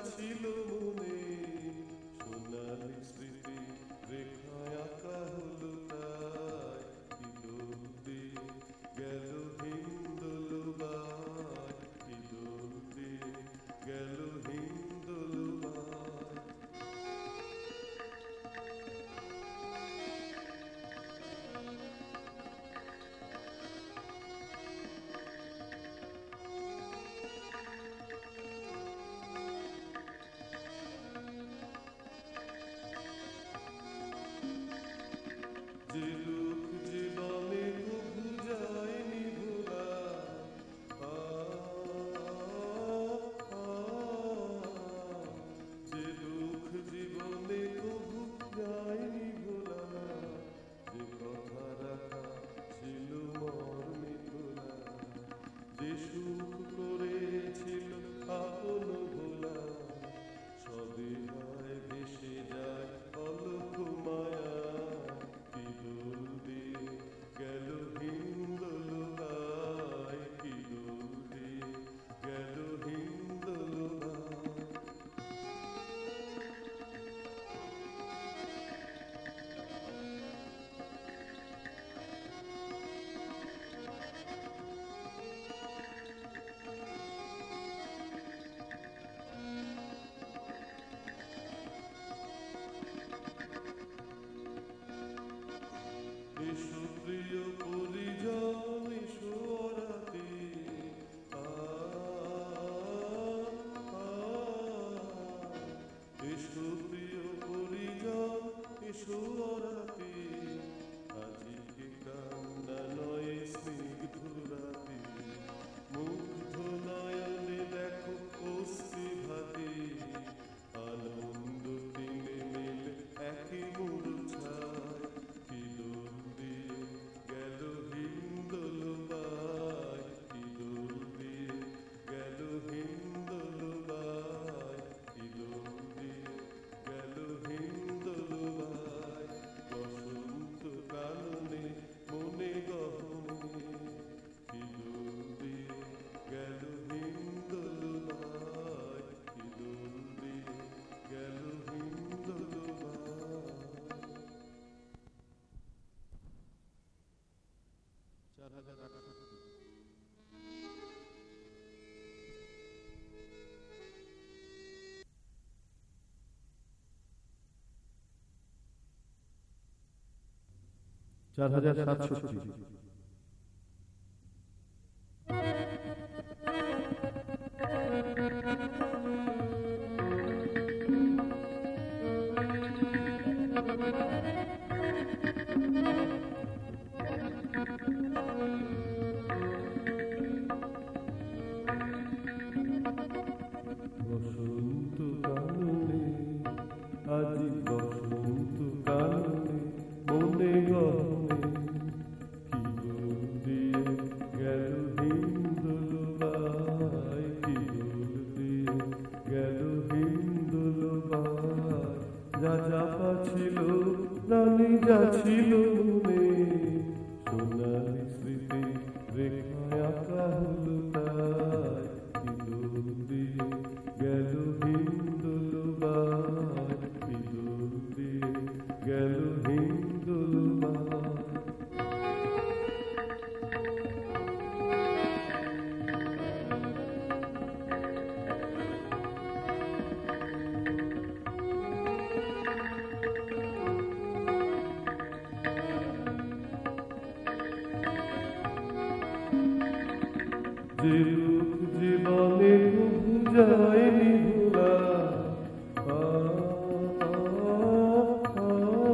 ছিল মনে, সোনালি স্মৃতি রেখায় আঁকা হলো তাই, কি দোল দিয়ে গেল হিন্দোলবাই, কি দোল দিয়ে গেল হিন্দোলবাই। যে লোক জীবনে কভু যায়নি ভোলা, আ, আ, যে লোক জীবনে কভু যায়নি ভোলা, যে কথা রাখা ছিল মর্মে তোলা, যে সুখ করেছিল আপন ভোলা, সবে হয় ভেসে যায় অলক মায়া, কি দোল দিয়ে গেল হিন্দোলবাই, কি দোল দিয়ে গেল হিন্দোলবাই। এসো প্রিয় পরিজন, এসো রাতে, আ, আ, এসো প্রিয় পরিজন, এসো রাতে, আজকে কান্না নয় স্নিগ্ধ রাতে, মুগ্ধ নয়নে দেখো অস্থি ভাতে, আনন্দ তিনে মিলে একই মূর্ছায়, কি দোল দিয়ে গেল হিন্দোলবাই, কি দোল দিয়ে গেল হিন্দোলবাই, কি দোল দিয়ে গেল হিন্দোলবাই। বসন্ত কাননে মনে গহনে, কি দোল দিয়ে গেল হিন্দোলবাই, কি দোল দিয়ে গেল হিন্দোলবাই। 4,800। চার হাজার সাতষট্টি। বসন্ত কাননে, আজি বসন্ত কাননে মনে গহনে, কি দোল দিয়ে গেল হিন্দোলবাই, কি দোল দিয়ে গেল হিন্দোলবাই। যা চাপা ছিল রানী, যা ছিল মনে, সোনালি স্মৃতি রেখায় আঁকা হলো তাই, কি দোল দিয়ে গেল হিন্দোলবাই, কি দোল দিয়ে গেল হিন্দোলবাই। যে লোক জীবনে কভু যায়নি ভোলা, আ, আ,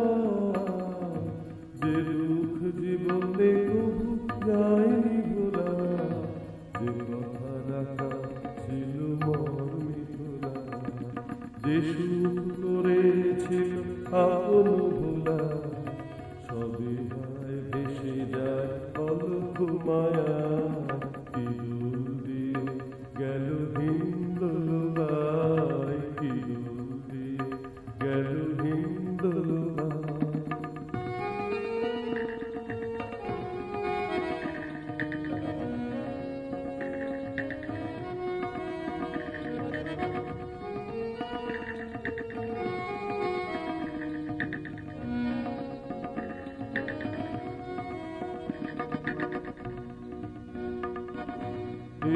যে লোক জীবনে কভু যায়নি ভোলা, যে কথা রাখা ছিল মর্মে তোলা, যে সুখ করেছিল আপন ভোলা, সবে হয় ভেসে যায় অলক মায়া, কি দোল দিয়ে গেল হিন্দোলবাই, কি দোল দিয়ে গেল হিন্দোলবাই।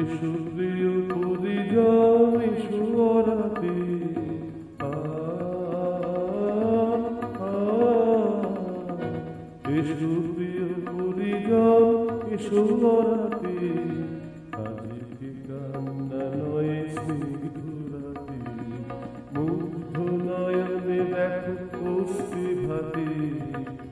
এসো প্রিয় পরিজন এসো রাতে এসো প্রিয় পরিজন এসো রাতে আজকে কান্না নয় স্নিগ্ধ রাতে মুগ্ধ নয়নে দেখো অস্থি ভাতে